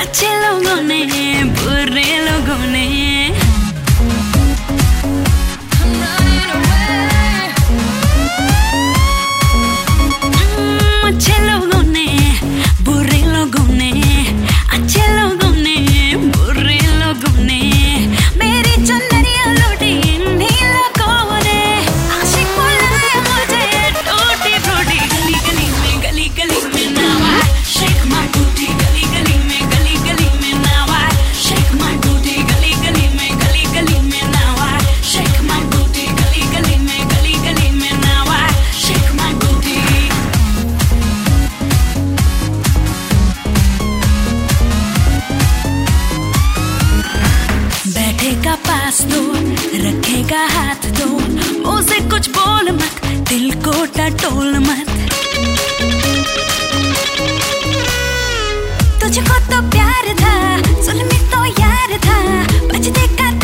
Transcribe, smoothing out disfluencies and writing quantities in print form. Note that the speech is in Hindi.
अच्छे लोगों ने बुरे लोगों ने अच्छे लोगों ने बुरे लोगों ने अच्छे लोगों ने बुरे लोगों ने मेरी चुनरिया लूटी इन्हीं लोगों ने आशिक बुलाया मुझे टूटी फूटी गली गली में now I shake my booty गली गली में now I shake my booty गली गली में now I shake my booty गली गली में now I shake my booty बैठेगा पास तो रखेगा हाथ तो मुझसे कुछ बोल मत दिल को टटोल मत तुझको तो प्यार था जुल्मी तो यार था बच देखा